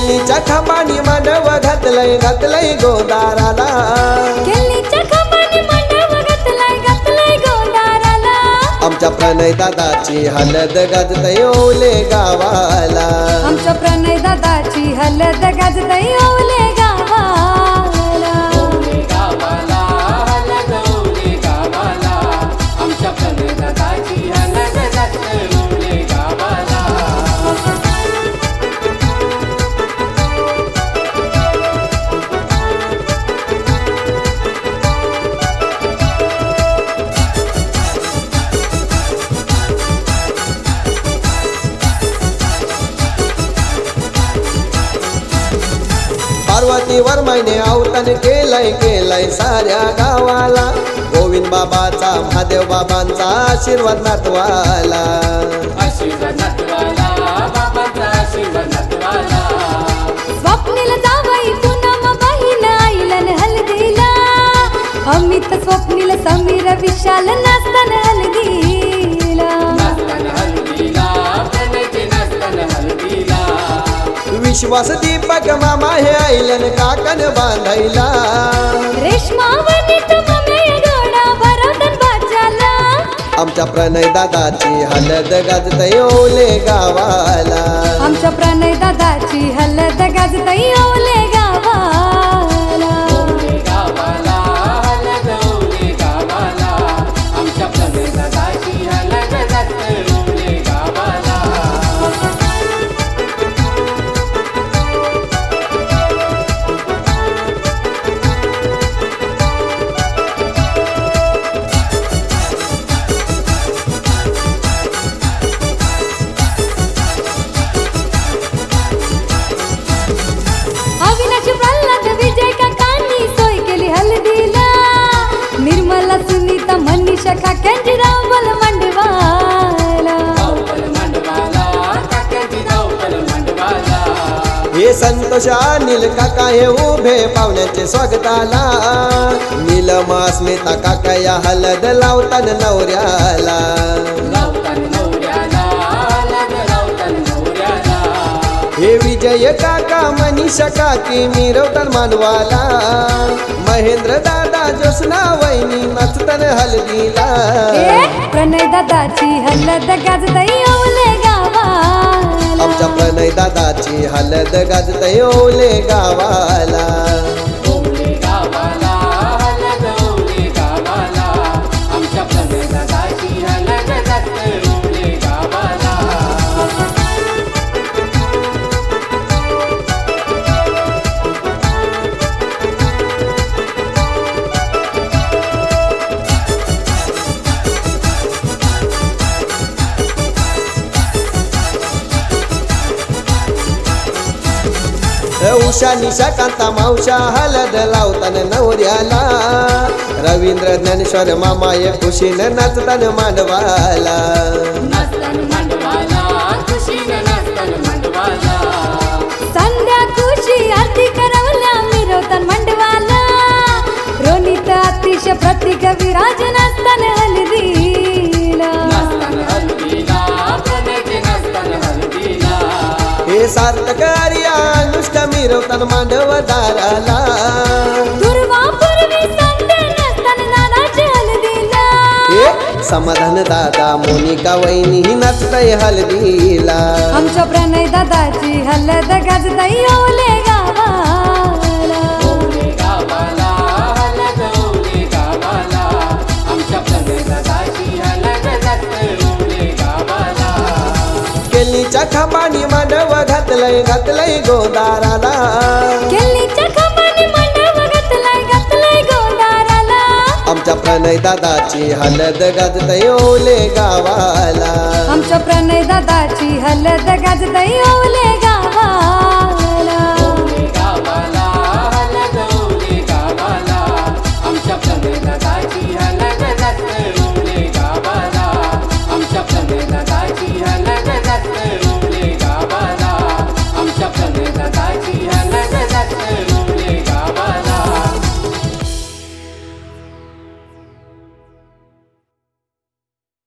केलीच्या खांबानी मांडव घातलंय घातलंय गोंदाराला केलीच्या खांबानी मांडव घातलंय गोंदाराला आमच्या प्रणय दादाची हलद गाजतय ओले गावाला आमच्या प्रणय दादाची हलद गाजतय ओले गावाला ओले गावाला हलद ओले गावाला आमच्या प्रणय दादाची हलद गाजतय ओले गावाला पार्वतीवर मैने अवतन केलंय साऱ्या गावाला गोविंद बाबाचा महादेव बाबांचा आशीर्वाद नातवाला आशीर्वाद नातवाला बाबाचा आशीर्वाद नातवाला स्वप्नील जावई पूनम बहीण आईलन हलदीला अमित स्वप्नील समीर विशाल नाचतान हलदीला नाचतान हलदीला प्रणयचे नाचतान हलदीला विश्वास दीपक मामा हे आईलन काकन बांधायला रेशमा वनित ममे गोडा भरवतन बाजाला आमच्या प्रणय दादाची हलद गाजतय ओले गावाला आमच्या प्रणय दादाची हलद गाजतय ओले गावाला ओले गावाला हलद ओले गावाला आमच्या प्रणय दादाची हलद गाजतय ओले गावाला अविनाश प्रल्हाद विजय काकांनी सोय केली हलदीला निर्मला सुनीता मनीषा काकांची रावबल मंडवाला धावपल मांडवाला काक्यांची धावपल मांडवाला हे संतोष अनिल काका हे उभे पाहुण्याचे स्वागताला नीलमा स्मिता काका या हलद लावतान नवऱ्याला लावतान नवऱ्याला हलद लावतान नवऱ्याला हे विजय काका मनीषा काकी मिरवतान मानवाला महेंद्र दादा जोसना वहिनी नाचतान हलदीला प्रणय दादाची हलद गाजतय ओले गावाला आमच्या प्रणय दादाची हलद गाजतय ओले गावाला ओले गावाला हलद ओले गावाला आमच्या प्रणय दादाची हलद गाजतय ओले गावाला उषा निशा कांता मावशा हलद लावतान नवऱ्याला रवींद्र ज्ञानेश्वर मामा ये खुशीनं नाचतान मांडवाला नाचतान मांडवाला खुशीनं नाचतान मांडवाला संध्या खुशी आरती करवल्या मिरवतान मंडवाला रोनित अतिश प्रतीक विराज नाचतान हलदीला नाचतान हलदीला प्रणयचे नाचतान हलदीला हे सार्थक आर्या अनुष्का मिरवतान मांडवदाराला दुर्वा पूर्वी संध्या नाचतान नानाच्या हलदीला हे समाधान दादा मोनिका वहिनी ही नाचतय हलदीला आमच्या प्रणय दादाची हलद गाजतय ओले गावाला ओले गावाला हलद ओले गावाला आमच्या प्रणय दादाची हलद गाजतय ओले गावाला केलीच्या खांबानी मांडव घातलंय गोंदाराला केलीच्या खांबानी मांडव घातलंय गोंदाराला आमच्या प्रणय दादाची हलद गाजतय ओले गावाला आमच्या प्रणय दादाची हलद गाजतय ओले गावाला ओले गावाला हलद ओले गावाला आमच्या प्रणय दादाची हलद गाजतय ओले गावाला आमच्या प्रणय दादाची हलद